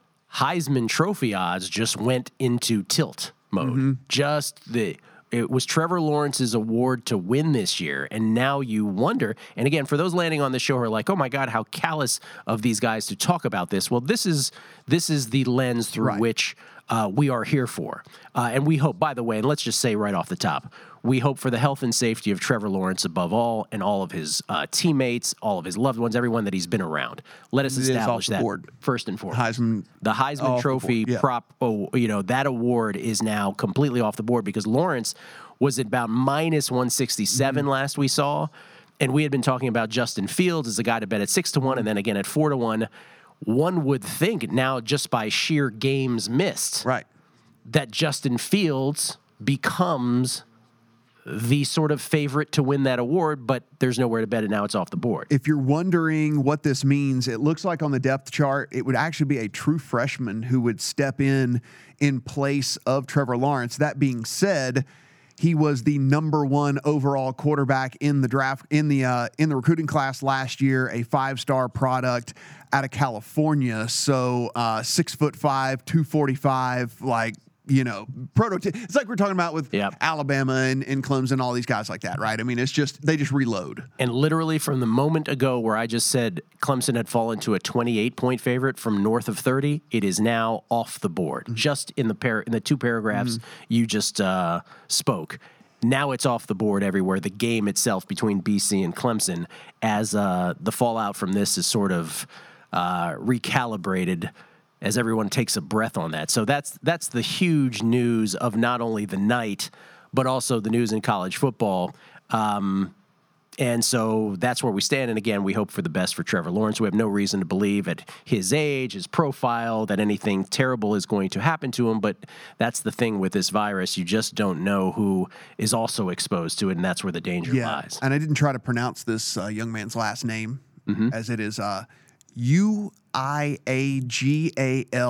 Heisman Trophy odds just went into tilt mode. Mm-hmm. Just the it was Trevor Lawrence's award to win this year, and now you wonder. And again, for those landing on the show who are like, "Oh my God, how callous of these guys to talk about this." Well, this is this is the lens through Right. which uh, we are here for, uh, and we hope. By the way, and let's just say right off the top, we hope for the health and safety of Trevor Lawrence above all, and all of his uh, teammates, all of his loved ones, everyone that he's been around. Let us It is off establish the that board. first and foremost. Heisman, The off Heisman the Trophy board, yeah. prop, oh, you know, that award is now completely off the board because Lawrence was at about minus one sixty-seven Mm-hmm. last we saw. And we had been talking about Justin Fields as a guy to bet at six to one and then again at four to one. One would think now just by sheer games missed right. that Justin Fields becomes the sort of favorite to win that award, but there's nowhere to bet it now. It's off the board. If you're wondering what this means, it looks like on the depth chart, it would actually be a true freshman who would step in in place of Trevor Lawrence. That being said, he was the number one overall quarterback in the draft, in the uh, in the recruiting class last year, a five-star product out of California. So uh, six foot five, two forty-five, like, you know, prototype. It's like we're talking about with Yep. Alabama and, and Clemson, all these guys like that, right? I mean, it's just, they just reload. And literally from the moment ago where I just said Clemson had fallen to a twenty-eight point favorite from north of thirty, it is now off the board. Mm-hmm. Just in the par- in the two paragraphs mm-hmm. you just uh, spoke. Now it's off the board everywhere. The game itself between B C and Clemson, as uh, the fallout from this is sort of uh, recalibrated as everyone takes a breath on that. So that's that's the huge news of not only the night, but also the news in college football. Um, and so that's where we stand. And again, we hope for the best for Trevor Lawrence. We have no reason to believe at his age, his profile, that anything terrible is going to happen to him. But that's the thing with this virus. You just don't know who is also exposed to it, and that's where the danger lies. And I didn't try to pronounce this uh, young man's last name, Mm-hmm. as it is uh, U I A G A L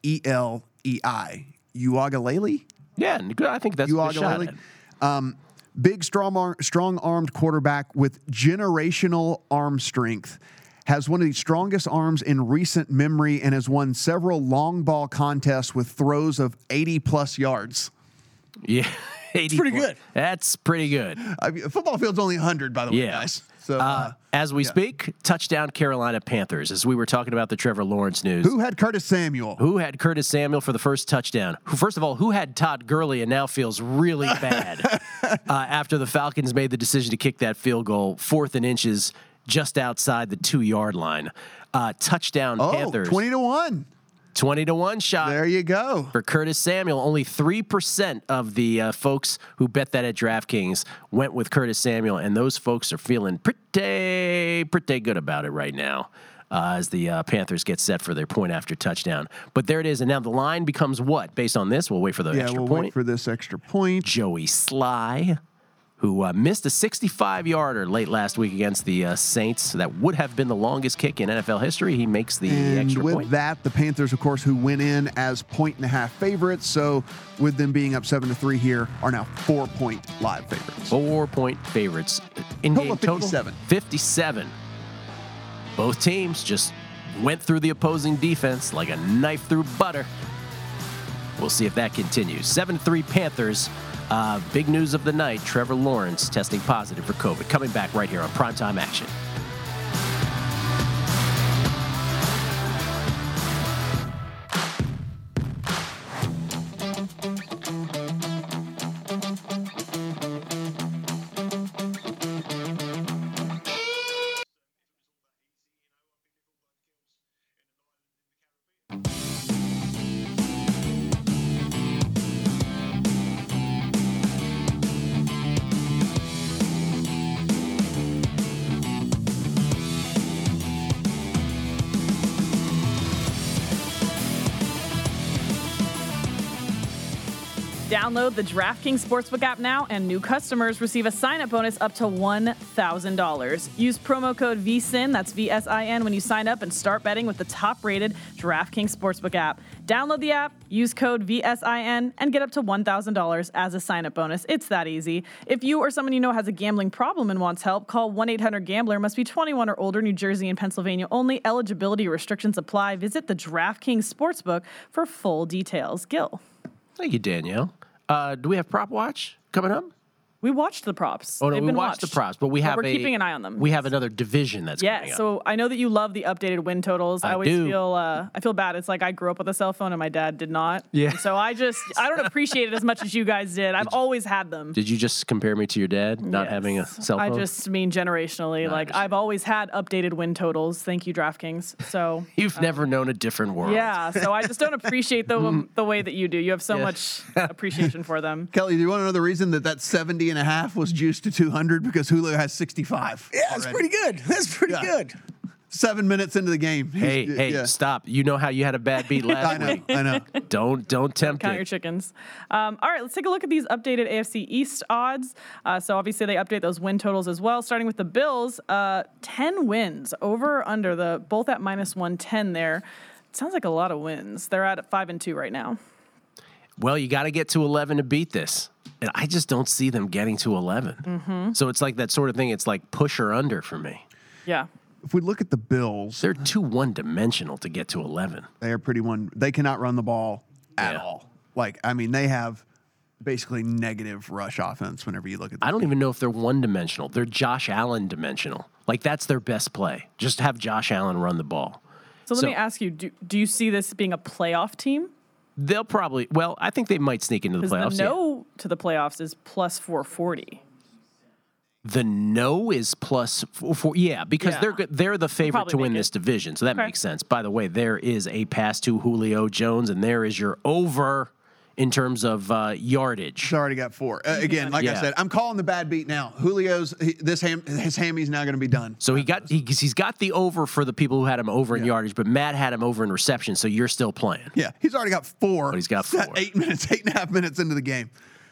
E L E I. Uagalele? Yeah, I think that's a good shot at Uagalele. it. Um, big, strong, ar- strong-armed quarterback with generational arm strength. Has one of the strongest arms in recent memory and has won several long ball contests with throws of eighty-plus yards. Yeah. eighty pretty plus. good. That's pretty good. I mean, football field's only one hundred, by the way, Yeah. guys. So, Uh, uh, as we yeah. speak, touchdown Carolina Panthers. As we were talking about the Trevor Lawrence news. who had Curtis Samuel? Who had Curtis Samuel for the first touchdown? Who, first of all, who had Todd Gurley and now feels really bad uh, after the Falcons made the decision to kick that field goal, fourth and inches, just outside the two-yard line. Uh, touchdown Oh, Panthers. twenty to one. twenty to one shot. There you go. For Curtis Samuel, only three percent of the uh, folks who bet that at DraftKings went with Curtis Samuel, and those folks are feeling pretty, pretty good about it right now uh, as the uh, Panthers get set for their point after touchdown. But there it is, and now the line becomes what? Based on this, we'll wait for the Yeah, extra we'll point. wait for this extra point. Joey Sly, who uh, missed a sixty-five-yarder late last week against the uh, Saints. That would have been the longest kick in N F L history. He makes the And extra with point. that, the Panthers, of course, who went in as point and a half favorites, so with them being up seven to three here, are now four point live favorites. Four-point favorites. In Total game of total fifty-seven. fifty-seven. Both teams just went through the opposing defense like a knife through butter. We'll see if that continues. seven to three Panthers. Uh, big news of the night, Trevor Lawrence testing positive for COVID. Coming back right here on Primetime Action. Download the DraftKings Sportsbook app now, and new customers receive a sign-up bonus up to one thousand dollars. Use promo code V S I N, that's V S I N, when you sign up and start betting with the top-rated DraftKings Sportsbook app. Download the app, use code V S I N, and get up to one thousand dollars as a sign-up bonus. It's that easy. If you or someone you know has a gambling problem and wants help, call one eight hundred gambler. Must be twenty-one or older, New Jersey and Pennsylvania only. Eligibility restrictions apply. Visit the DraftKings Sportsbook for full details. Gil. Thank you, Danielle. Uh, do we have Prop Watch coming up? We watched the props. Oh, no, They've we been watched the watched. props, but we have we're a, keeping an eye on them. We have another division that's coming Yeah, up. so I know that you love the updated win totals. I, I always do. feel uh, I feel bad. It's like I grew up with a cell phone and my dad did not. Yeah. And so I just I don't appreciate it as much as you guys did. I've always had them. Did you just compare me to your dad not Yes. having a cell phone? I just mean generationally. like understand. I've always had updated win totals. Thank you, DraftKings. So You've never known a different world. yeah, so I just don't appreciate the the way that you do. You have so Yeah. much appreciation for them. Kelly, do you want to know the reason that that seventy and a half was juiced to two hundred? Because Julio has sixty-five. Yeah, that's already. pretty good. That's pretty Yeah. good. Seven minutes into the game. Hey, He's- hey, yeah. stop. You know how you had a bad beat last I know, week. I know. Don't don't tempt Count your it. chickens. Um, all right, let's take a look at these updated A F C East odds. Uh, so obviously they update those win totals as well. Starting with the Bills, uh, ten wins over or under the both at minus one ten. There, sounds like a lot of wins. They're at five and two right now. Well, you got to get to eleven to beat this. And I just don't see them getting to eleven. Mm-hmm. So it's like that sort of thing. It's like push or under for me. Yeah. If we look at the Bills, They're too one-dimensional to get to eleven. they are pretty one. They cannot run the ball at Yeah. all. Like, I mean, they have basically negative rush offense whenever you look at them. I don't even know if they're one-dimensional. They're Josh Allen dimensional. Like that's their best play. Just have Josh Allen run the ball. So let So- me ask you: Do do you see this being a playoff team? They'll probably. Well, I think they might sneak into the Because playoffs. the yeah. no to the playoffs is plus four forty. The no is plus four. four yeah, because Yeah. they're good. They're the favorite probably to win make this it. division, so that Okay. makes sense. By the way, there is a pass to Julio Jones, and there is your over in terms of uh, yardage. He's already got four. Uh, again, like I Yeah. said, I'm calling the bad beat now. Julio's he, this ham, his hammy's now going to be done. So he got he, he's got the over for the people who had him over in Yeah. yardage, but Matt had him over in reception. So you're still playing. Yeah, he's already got four. But he's got Set four. Eight minutes, eight and a half minutes into the game.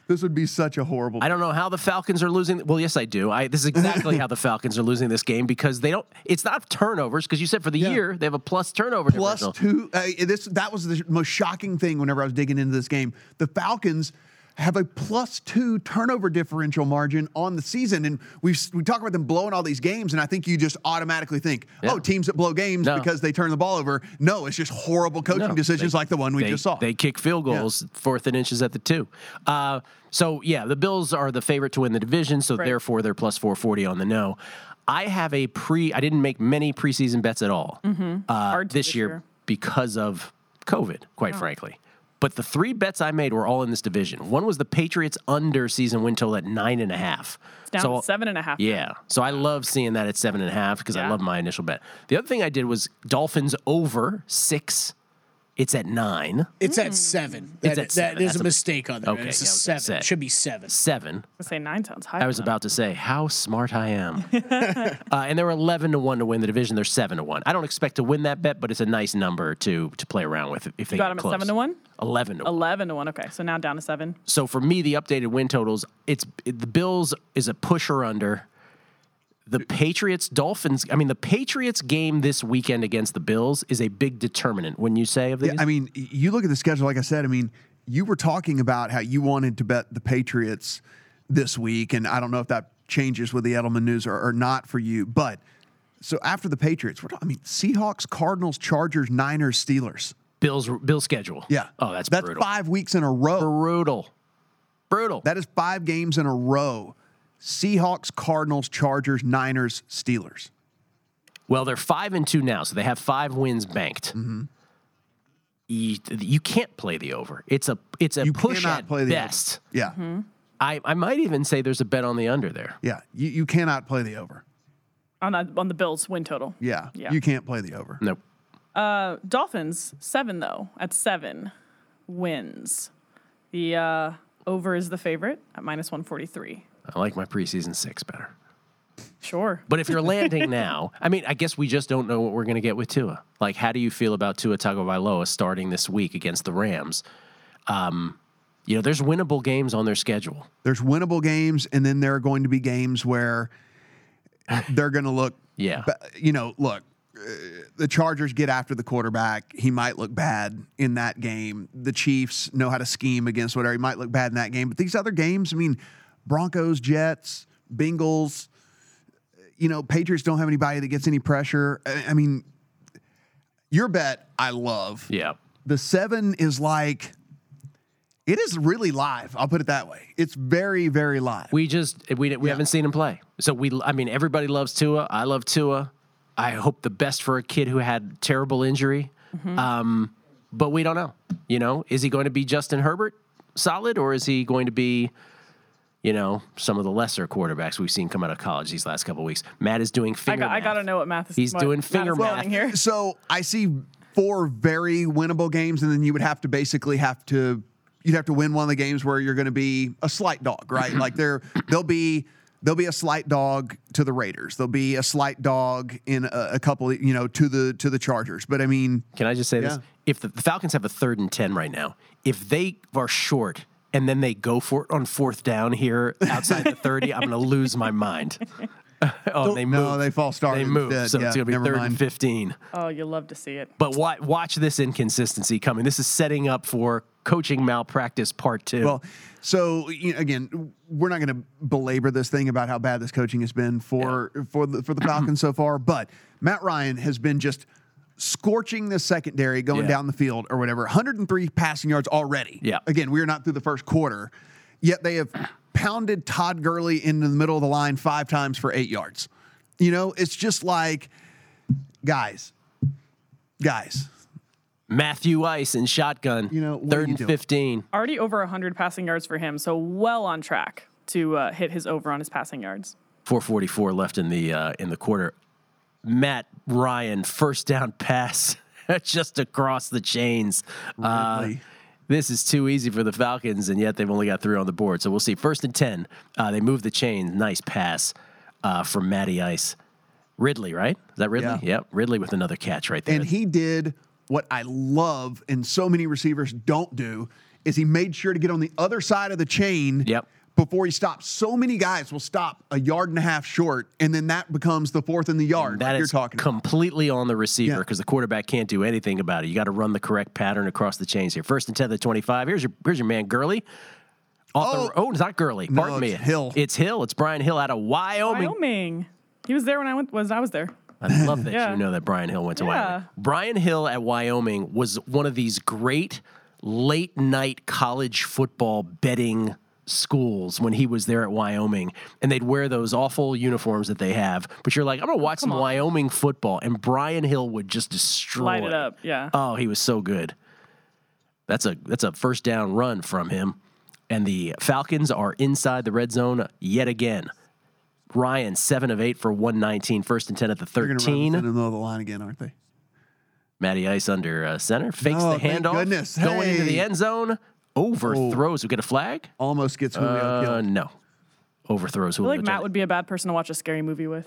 This would be such a horrible. I don't know how the Falcons are losing. Well, yes, I do. I, this is exactly how the Falcons are losing this game because they don't. It's not turnovers because you said for the Yeah. year they have a plus turnover plus differential. two. Uh, this that was the most shocking thing whenever I was digging into this game. The Falcons have a plus two turnover differential margin on the season, and we we talk about them blowing all these games, and I think you just automatically think, Yeah. oh, teams that blow games No. because they turn the ball over. No, it's just horrible coaching No, decisions they- like the one we they, just saw. They kick field goals, fourth and inches at the two. Uh, so, yeah, the Bills are the favorite to win the division, so Right. therefore they're plus four forty on the no. I have a pre – I didn't make many preseason bets at all uh, Hard to this, this year, year. because of COVID, quite frankly. But the three bets I made were all in this division. One was the Patriots under season win total at nine and a half. It's down So- to seven and a half. Yeah. So I love seeing that at seven and a half because I Yeah. love my initial bet. The other thing I did was Dolphins over six. It's at nine. It's at seven. It's That- at that- seven. There's That's a a- mistake on there. Okay, It's a yeah, I was seven. gonna say. It should be seven. Seven. I say nine sounds high. I was for them. about to say how smart I am. uh, and they were eleven to one to win the division. They're seven to one. I don't expect to win that bet, but it's a nice number to to play around with if they You got get them at close. seven to one. Eleven to one. Eleven to one. Okay, so now down to seven. So for me, the updated win totals, it's it, the Bills is a push or under. The Patriots, Dolphins. I mean, the Patriots game this weekend against the Bills is a big determinant. When you say of these, Yeah, I mean, y- you look at the schedule, like I said, I mean, you were talking about how you wanted to bet the Patriots this week, and I don't know if that changes with the Edelman news or, or not for you, but so after the Patriots, we're talking, I mean, Seahawks, Cardinals, Chargers, Niners, Steelers. Bills Bills schedule. Yeah. Oh, that's that's brutal. five weeks in a row. Brutal. Brutal. That is five games in a row. Seahawks, Cardinals, Chargers, Niners, Steelers. Well, they're five and two now, so they have five wins banked. Mm-hmm. You, you can't play the over. It's a it's a You push cannot at play the best. over. Yeah. Mm-hmm. I, I might even say there's a bet on the under there. Yeah. You, you cannot play the over. On the, on the Bills win total. Yeah. Yeah. You can't play the over. Nope. Uh, Dolphins seven though at seven wins. The uh, over is the favorite at minus one forty three. I like my preseason six better. Sure. But if you're landing now, I mean, I guess we just don't know what we're going to get with Tua. Like, how do you feel about Tua Tagovailoa starting this week against the Rams? Um, you know, there's winnable games on their schedule. There's winnable games, and then there are going to be games where they're going to look. Yeah. ba- You know, look, uh, the Chargers get after the quarterback. He might look bad in that game. The Chiefs know how to scheme against whatever. He might look bad in that game. But these other games, I mean, Broncos, Jets, Bengals, you know, Patriots don't have anybody that gets any pressure. I, I mean, your bet, I love. Yeah. The seven is like, it is really live. I'll put it that way. It's very, very live. We just we we Yeah. haven't seen him play. So we I mean everybody loves Tua. I love Tua. I hope the best for a kid who had terrible injury. Um, but we don't know. You know, is he going to be Justin Herbert solid, or is he going to be, you know, some of the lesser quarterbacks we've seen come out of college these last couple of weeks? Matt is doing I finger got, I math. got to know what math is. He's what doing Matt is finger doing math. here. So I see four very winnable games, and then you would have to basically have to you'd have to win one of the games where you're going to be a slight dog, right? Like there there'll be there'll be a slight dog to the Raiders. There'll be a slight dog in a, a couple, you know, to the to the Chargers. But I mean, Can I just say this? Yeah. If the, the Falcons have a third and ten right now, if they are short and then they go for it on fourth down here outside the thirty, I'm going to lose my mind. oh, they move. no, they fall started They move. instead. So Yeah, it's going to be never third mind. and fifteen. Oh, you'll love to see it. But watch, watch this inconsistency coming. This is setting up for coaching malpractice part two. Well, so you know, again, we're not going to belabor this thing about how bad this coaching has been for for the for the Falcons so far, but Matt Ryan has been just scorching the secondary going Yeah. down the field or whatever. one hundred three passing yards already. Yeah. Again, we are not through the first quarter, yet they have pounded Todd Gurley into the middle of the line five times for eight yards. You know, it's just like, guys, guys. Matthew Ice in shotgun. You know, what are third you and doing? fifteen. Already over one hundred passing yards for him, so well on track to uh, hit his over on his passing yards. four forty-four left in the uh, in the quarter. Matt Ryan first down pass just across the chains. Uh, Really? this is too easy for the Falcons, and yet they've only got three on the board. So we'll see. First and ten. Uh, they move the chains. Nice pass uh, from Matty Ice. Ridley, right? Is that Ridley? Yeah. Yep. Ridley with another catch right there. And he did what I love and so many receivers don't do is he made sure to get on the other side of the chain. Yep. Before he stops. So many guys will stop a yard and a half short, and then that becomes the fourth in the yard. That like is you're talking about. completely on the receiver Yeah. because the quarterback can't do anything about it. You got to run the correct pattern across the chains here. First and ten to the twenty-five. Here's your here's your man Gurley. Off Oh. the, oh, it's not Gurley. No, Pardon it's me. Hill. It's Hill. It's Brian Hill out of Wyoming. Wyoming. He was there when I went. Was I was there? I love that Yeah. you know that Brian Hill went to Yeah. Wyoming. Brian Hill at Wyoming was one of these great late night college football betting schools when he was there at Wyoming, and they'd wear those awful uniforms that they have. But you're like, I'm gonna watch some on. Wyoming football, and Brian Hill would just destroy Light it up. Yeah. Oh, he was so good. That's a that's a first down run from him, and the Falcons are inside the red zone yet again. Ryan, seven of eight for one nineteen, first and ten at the They're going to run thirteen. this in the middle of the line again, aren't they? Matty Ice under uh, center, fakes Oh, the thank handoff, goodness. going into the Hey. end zone, overthrows. We get a flag? Almost gets Julio Uh, killed. no, overthrows. I feel Julio like Matt Jones. would be a bad person to watch a scary movie with.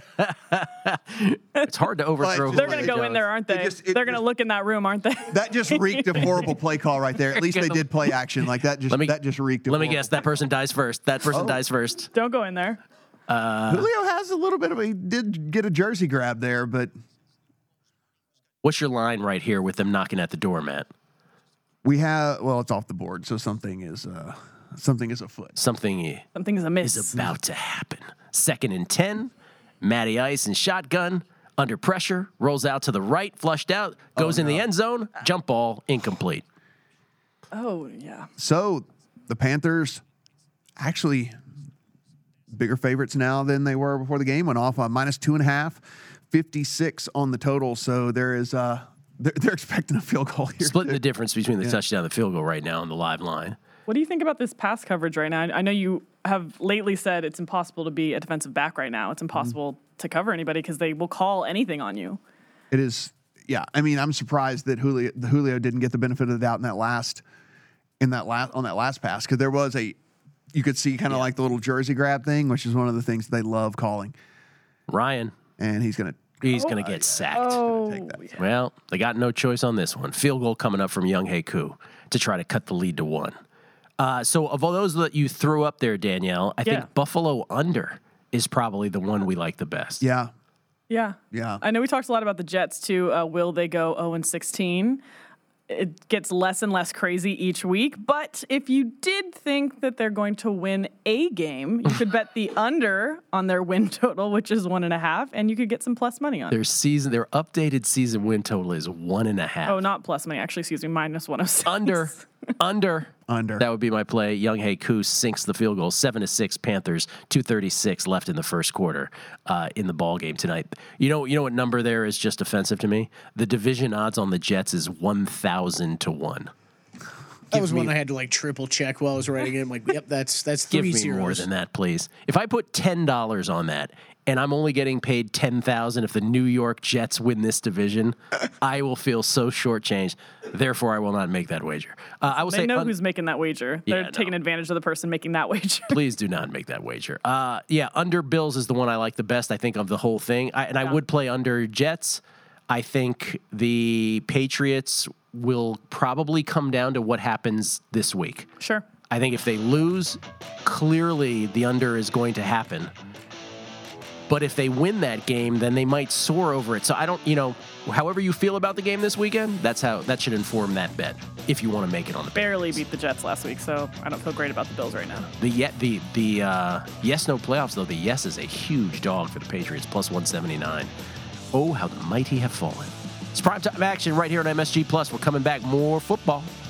It's hard to overthrow. But- They're Julio going to go in Jones. there, aren't It they? just- it They're going to just- look in that room, aren't they? That just reeked of horrible play call right there. At least they them- did play action. Like that just Let me- that just reeked of Let me horrible. guess. That person dies first. That person Oh. dies first. Don't go in there. Julio has a little bit of a, he did get a jersey grab there, but What's your line right here with them knocking at the door, Matt? we have well, it's off the board, so something is uh something is afoot. Something Something's amiss. is about to happen. Second and ten. Matty Ice and shotgun. Under pressure. Rolls out to the right. Flushed out. Goes in the end zone. Jump ball. Incomplete. Oh, yeah. So the Panthers actually bigger favorites now than they were before the game. Went off on minus two and a half, fifty-six on the total. So there is uh they're, they're expecting a field goal here. Splitting too. the difference between the touchdown and the field goal right now on the live line. What do you think about this pass coverage right now? I know you have lately said it's impossible to be a defensive back right now. It's impossible Mm-hmm. to cover anybody because they will call anything on you. It is, yeah. I mean, I'm surprised that Julio, the Julio didn't get the benefit of the doubt in that last, in that last on that last pass because there was a, you could see kind of like the little jersey grab thing, which is one of the things they love calling, Ryan, and he's gonna. he's going to get sacked. Oh, take that. Well, they got no choice on this one. Field goal coming up from Young Hae-Koo to try to cut the lead to one. Uh, so of all those that you threw up there, Danielle, I Yeah. think Buffalo under is probably the one we like the best. Yeah, yeah. yeah. I know we talked a lot about the Jets too. Uh, will they go oh and sixteen? It gets less and less crazy each week. But if you did think that they're going to win a game, you could bet the under on their win total, which is one and a half, and you could get some plus money on it. Their season, their updated season win total is one and a half. Oh, not plus money. Actually, excuse me, minus one oh six. Under, under, Under. That would be my play. Young Hae-Koo sinks the field goal, seven to six. Panthers, two thirty six left in the first quarter uh, in the ball game tonight. You know, you know what number there is just offensive to me? The division odds on the Jets is one thousand to one. That was me- one I had to like triple check while I was writing it. I'm like, yep, that's that's Give three me zeros. more than that, please. If I put ten dollars on that, and I'm only getting paid ten thousand if the New York Jets win this division, I will feel so shortchanged. Therefore, I will not make that wager. Uh, I will They say, know un- who's making that wager. They're Yeah, taking no. advantage of the person making that wager. please do not make that wager. Uh, yeah, under Bills is the one I like the best. I think of the whole thing, I, and I would play under Jets. I think the Patriots will probably come down to what happens this week. Sure. I think if they lose, clearly the under is going to happen. But if they win that game, then they might soar over it. So I don't, you know, however you feel about the game this weekend, that's how that should inform that bet if you want to make it on the bet. Barely beat the Jets last week, so I don't feel great about the Bills right now. The yet the the uh, yes no playoffs though. The yes is a huge dog for the Patriots, plus one seventy-nine. Oh, how the mighty have fallen. It's prime time action right here on M S G Plus. We're coming back, more football.